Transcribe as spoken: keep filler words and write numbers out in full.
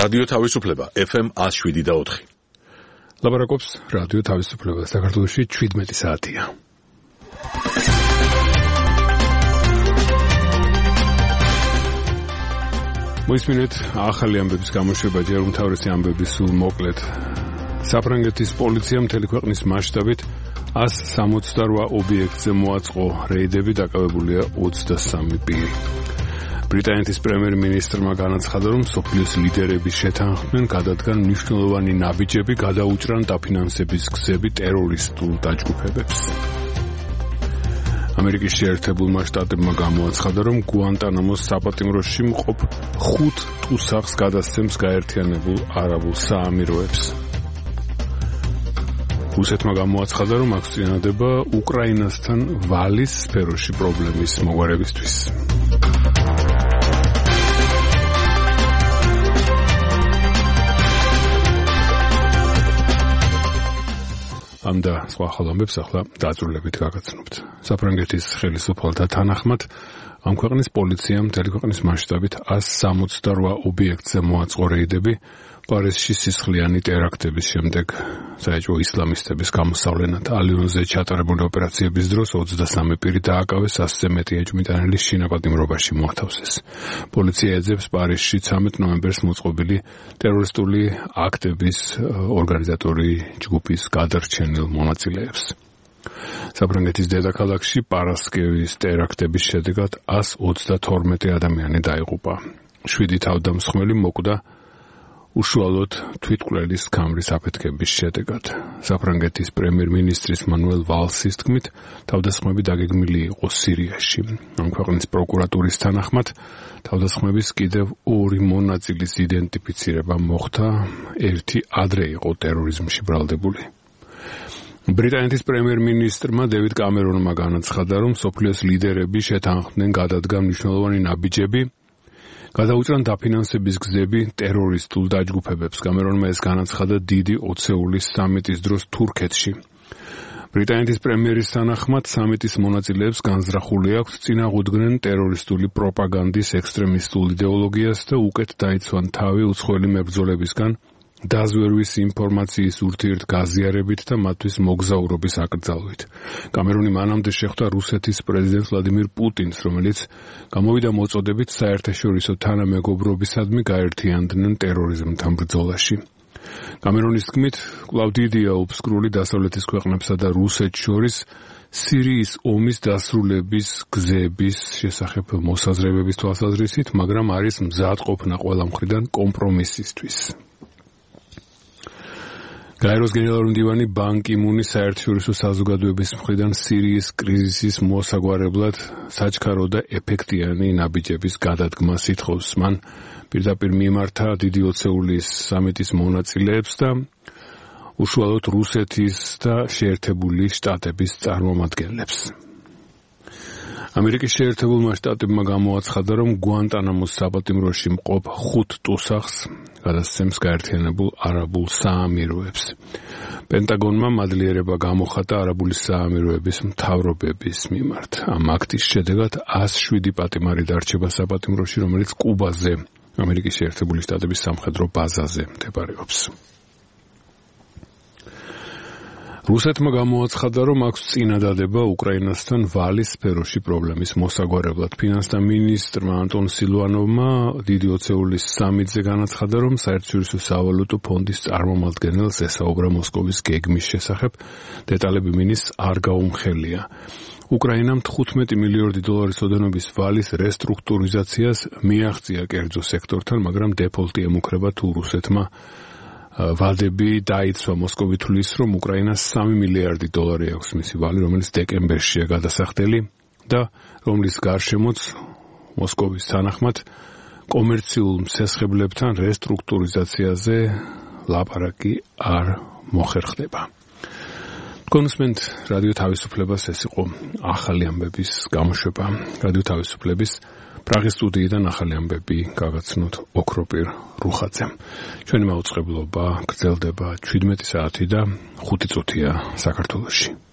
რადიო თავისუფლება ეფ ემ one oh seven და four. ლაპარაკობს რადიო თავისუფლება საქართველოში seventeen საათია. მოისმინეთ ახალი ამბების გამოშვება ჯერ უმთავრესი ამბების სულ მოკლედ. საფრანგეთის პოლიციამ მთელი ქვეყნის მასშტაბით one hundred sixty-eight ობიექტზე მოაწყო რეიდები, დაკავებულია twenty-three პირი. ბრიტანეთის პრემიერ-მინისტრმა განაცხადა, რომ სოფლის ლიდერების შეთანხმდნენ გადადგან მნიშვნელოვანი ნაბიჯები, გადაუჭრან დაფინანსების გზები ტერორისტულ დაჯგუფებებს. ამერიკის შეერთებულმა შტატებმა გამოაცხადა, რომ გუანტანამოს საპატიმროში მყოფ ხუთ ტუსაღს გადასცემს გაერთიანებულ არაბულ საამიროებს. რუსეთმა გამოაცხადა, რომ აქვს წინადება უკრაინასთან ვალის სფეროში პრობლემის მოგვარებისთვის. ამ და სხვა ხალხებს ახლა დაწვრილებით გაგაცნობთ. საფრანგეთის ხელისუფალთა თანახმად ამ ქვეყნის პოლიციამ მთელი ქვეყნის მასშტაბით one hundred sixty-eight ობიექტზე მოაწყო რეიდები პარიზში სისხლიანი ტერაქტების შემდეგ. საეჭვო ისლამისტების გამოსავლენად ალიონზე ჩატარებული ოპერაციების დროს twenty-three პირი დააკავეს ასზე მეტი ეჭვმიტანილის შინაპატიმრობაში მოათავსეს. პოლიცია ეძებს პარიზში thirteen ნოემბერს მოწყობილი ტერორისტული აქტების ორგანიზატორი ჯგუფის გადარჩენილ მონაწილეებს. საფრანგეთის დედაქალაქში პარასკევის ტერაქტების შედეგად one hundred twenty-two ადამიანი დაიღუპა. seven თავდამსხმელი მოკვდა უშუალოდ თვითმკვლელის კამრის აფეთქების შედეგად. საფრანგეთის პრემიერ-მინისტრის მანუელ ვალსის თქმით, თავდასხმები დაგეგმილი იყო სირიაში. ამ ქვეყნის პროკურატურის თანახმად, თავდასხმების კიდევ ორი მონაწილის იდენტიფიცირება მოხდა, ერთი ადრე იყო ტერორიზმში ბრალდებული. ბრიტანეთის პრემიერ-მინისტრმა დევიდ კამერონმა განაცხადა, რომ სოფლიოს ლიდერები შეთანხმდნენ გადადგან მნიშვნელოვანი ნაბიჯები, გადაუჭრან დაფინანსების გზები ტერორისტულ დაჯგუფებებს. კამერონმა ეს განაცხადა დიდი ოცეულის სამიტის დროს თურქეთში. ბრიტანეთის პრემიერის თანახმად სამიტის მონაწილეებს განზრახული აქვს წინააღმდეგნენ ტერორისტული პროპაგანდის ექსტრემისტულ იდეოლოგიას და უკეთ დაიცვან თავი უცხოელი მებრძოლებისგან დაზვერვის ინფორმაციის ურთიერთგაზიარებით და მათთვის მოგზაურობის აკრძალვით. კამერონი მანამდე შეხვდა რუსეთის პრეზიდენტ ვლადიმირ პუტინს, რომელიც გამოვიდა მოწოდებით საერთაშორისო თანამეგობრობისადმი გაერთიანდნენ ტერორიზმთან ბრძოლაში. კამერონის თქმით, კვლავ დიდია უბსკრული დასავლეთის ქვეყნებსა და რუსეთს შორის სირიის ომის დასრულების გზების შესახებ მოსაზრებების თვალსაზრისით, მაგრამ არის მზადყოფნა ყველა მხრიდან კომპრომისისთვის. გაეროს გენერალური მდივანი ბან კი მუნი საერთაშორისო საზოგადოების მხრიდან სირიის კრიზისის მოსაგვარებლად საჩქარო და ეფექტიანი ნაბიჯების გადადგმას ითხოვს. მან პირდაპირ მიმართა დიდი ოცეულის სამიტის მონაწილეებს და უშუალოდ რუსეთის და შეერთებული შტატების წარმომადგენლებს. ამერიკის შეერთებულმა შტატებმა გამოაცხადა, რომ გუანტანამოს საპატიმროში მყოფ ხუთ ტუსაღს გადასცემს გაერთიანებულ არაბულ საამიროებს. პენტაგონმა მადლიერება გამოხატა არაბული საამიროების მთავრობების მიმართ. ამ აქტის შედეგად one oh seven პატიმარი დარჩება საპატიმროში, რომელიც კუბაზე, ამერიკის შეერთებული შტატების სამხედრო ბაზაზე მდებარეობს. რუსეთმა გამოაცხადა, რომ აქვს წინადადება უკრაინასთან ვალის სფეროში პრობლემის მოსაგვარებლად. ფინანსთა მინისტრმა ანტონ სილვანოვმა დიდი ოცეულის სამიტზე განაცხადა, რომ საერთაშორისო სავალუტო ფონდის წარმომადგენელს ესაუბრა მოსკოვის გეგმის შესახებ, დეტალები მინის არ გაუმხელია. უკრაინამ fifteen მილიარდი დოლარის ოდენობის ვალის რესტრუქტურიზაციას მიაღწია კერძო სექტორთან, მაგრამ დეფოლტი ემუქრება თუ რუსეთმა ვადები დაიცვა. მოსკოვი თვლის, რომ უკრაინას three მილიარდი დოლარი აქვს მისი ვალი, რომელიც დეკემბერშია გადასახდელი და რომლის გარშემოც მოსკოვის თანახმად კომერციულ მცესხებლებთან რესტრუქტურიზაციაზე ლაპარაკი არ მოხერხდება. კონსმენტ რადიო თავისუფლებას ეს იყო ახალი ამბების გამოშვება. რადიო თავისუფლების პრაღის სტუდიიდან ახალი ამბები გაგაცნოთ ოქროპირ რუხაძემ. ჩვენი მაუწყებლობა გრძელდება seventeen საათი და five წუთია საქართველოში.